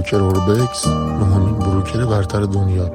بروکر اوربکس، نهمین بروکر برتر دنیا.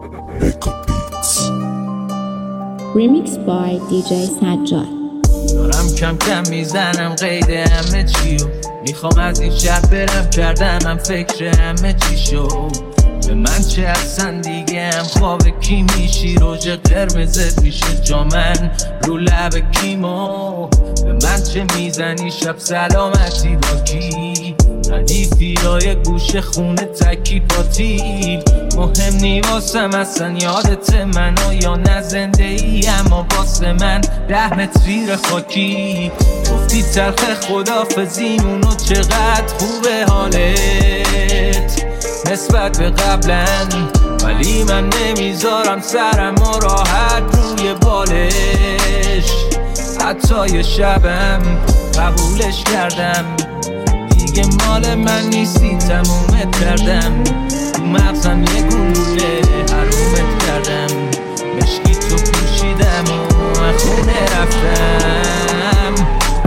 Remixed by DJ سجاد. دارم کم کم میزنم قید همه چیو، میخوام از این شهر برم، کردم من فکر همه چی شو. به من چه اصلا دیگه هم خواب کی میشی، روژ قرمزت میشه جامن رو لب کیمو. به من چه میزنی شب سلامتی با کی، ردیفیرای گوش خونه تکی پاتی. مهم نی واسم اصلا یادت منو یا نه زنده ای، اما واسه من 10 متر زیر خاکی. گفتی تلخ خدافزیمونو چقدر خوبه حالت نسبت به قبلا، ولی من نمیذارم سرم و راحت روی بالش. حتی یه شبم قبولش کردم، دیگه مال من نیستی تمومت کردم. تو مغزم یه گلوله حرومت کردم، مشکی تو پوشیدم و خونه رفتم.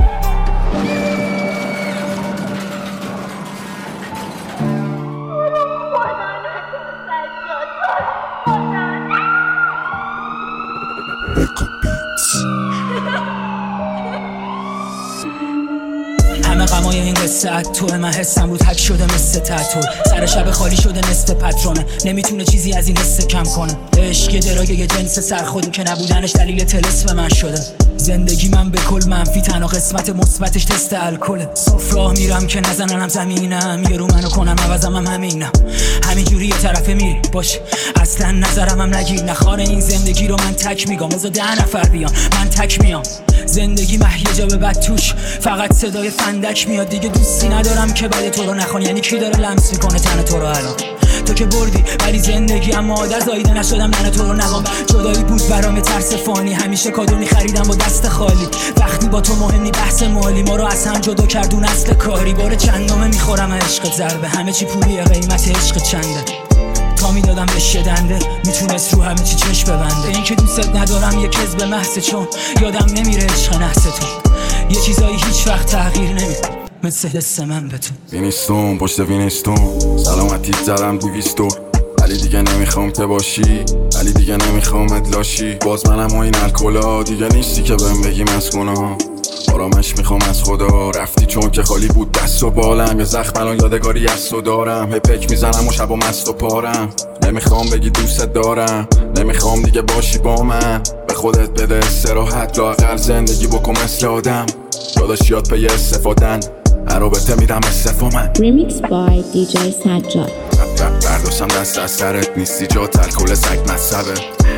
همه غمای این قصه توه، من حسم رو تک شده مثل تتو. سر شب خالی شده نصف پترونه، نمیتونه چیزی از این حس کم کنه. عشق یه درای یه جنس سرخودی که نبودنش دلیل طلسم من شده. زندگی من به کل منفی، تنها قسمت مثبتش تست الکله. صاف راه میرم که نزننم زمینم، یه رو منو کنم عوضم هم همینم. همینجوری یه طرفه میری باش، اصلا نظرم هم نگیر. نخواره این زندگی رو من تک میگم، بذار 10 نفر بیان من تک میام. زندگی مهیجا به بد توش، فقط صدای فندک میاد. دیگه دوستی ندارم که بعد تو رو نخوان، یعنی کی داره لمس میکنه تن تو رو الان؟ تو که بردی ولی زندگی اما عادت زایده نشدم ننه تو رو نگم. جدایی بود برام ترس فانی، همیشه کادو میخریدم با دست خالی. وقتی با تو مهم نی بحث مالی، ما رو از هم جدا کردون اصل کاری. بار چندامه میخورم عشقت ضربه، همه چی پولیه قیمت عشق چنده. تا میدادم به شدنده میتونست رو همه چی چشم ببنده. این که دوست ندارم یه کذب محض، چون یادم نمیره عشق نحس تو. یه چیزایی هیچ وقت تغییر نمیده مثل دست من به تو. وینستون پشت وینستون، سلامتیت زدم 200. ولی دیگه نمیخوام که باشی، ولی دیگه نمیخوام ادلاشی. باز منم و این الکلا دیگه نیستی که بهم بگی مسکونا. آرامش میخوام از خدا، رفتی چون که خالی بود دست و بالم. یه زخم الان یادگاری از تو دارم، هپک میزنم و شب و مست و پارم. نمیخوام بگی دوست دارم، نمیخوام دیگه باشی با من. به خودت بده استراحت، لااقل زندگی بکن مثل آدم. داداشیات پی استفادن، عرابطه میدم استفا من. Remixed by DJ سجاد. برداشتم دست از سرت، نیستی جا الکل سگ مصبه.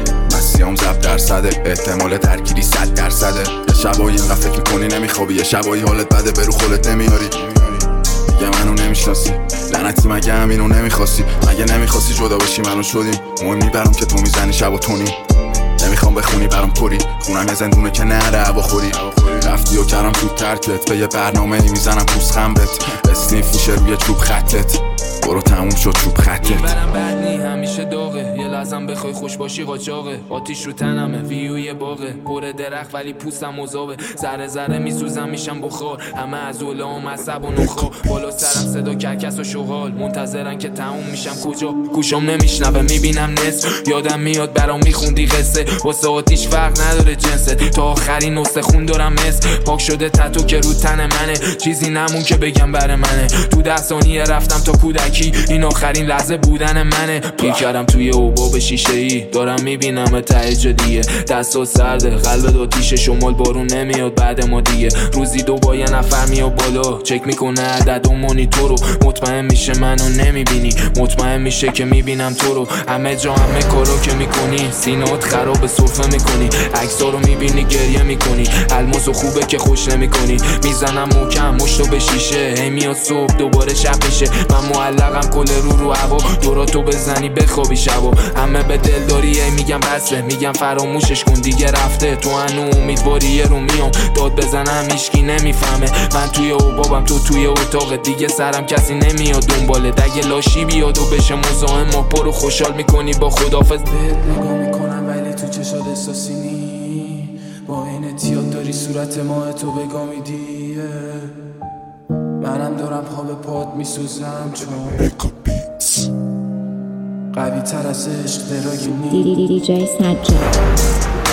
مسیام ضبط درصده، احتمال درگیری 100%. یه شبایی اینقدر فکر میکنی نمیخوابی، یه شبایی حالت بده برو خودت نمیاری. دیگه منو نمیشناسی، لعنتی مگه همینو نمیخواستی؟ مگه نمیخواستی جدا بشی منو شدیم؟ مهم برام که تو میزنی شب و تونی. نمیخوام بخونی برام پری، خونم یه زندونه که نره هوا خوری. رفتی و کردم تو ترکت، به یه برنامه میزنم پوست خمبت. اسنیف میشه روی چوب خطت، برو تموم شد چوب خطت. برم بدنی همیشه داغه، یه لحظم بخوای خوش باشی قاچاقه. آتیش رو تنمه ویوی باغه، پر درخت ولی پوستم مذابه. ذره ذره میسوزم میشم بخار، همه از علام عصب و نخا. بالا سرم صدا کرکس و شغال، منتظرن که تموم میشم کجا. گوشم نمیشنوه میبینم نصف، یادم میاد برام میخوندی قصه. واسه آتیش فرق نداره جنسه، تا آخرین نسخه خون دارم مثل پاک شده تتو که رو تن منه. چیزی نمون که بگم بر منه، تو 10 ثانیه رفتم تا کودکی، این آخرین لحظه بودن منه. پیر کردم توی اوباب شیشه ای، دارم میبینم ته جدیه. دستا سرده قلب دو تیشه، شمال بارون نمیاد بعد ما دیگه. روزی 2 با یه نفر میاد بالا، چک میکنه عدد و مانیتورو. مطمئن میشه منو نمیبینی، مطمئن میشه که میبینم تو رو. همه جا همه کارو که میکنی، سینات خراب سرفه میکنی. عکسا رو میبینی گریه میکنی، الماسو خوبه که خوش نمیکنی. میزنم محکم مشتو به شیشه، هی میاد صبح دوباره شب میشه. من معلقم کل رو هوا، دوراتو بزنی بخوابی شبا. همه به دل داری ای میگم بسه، میگم فراموشش کن دیگه رفته. تو هنو امیدواری یه رو میام داد بزنم هیچکی نمیفهمه. من توی اوبابم تو توی اتاق دیگه، سرم کسی نمیاد دنباله. دگه لاشی بیاد و بشه مزاحم، ما پرو خوشحال میکنی با خدافظ. نگاه میکنم ولی تو چشات احساسی نی، با این اتیاد داری صورت ماه تو بگاه میدی. منم دارم خواب پاد میسوزم چون قوی تر از عشق درایه نی DJ Sajjad.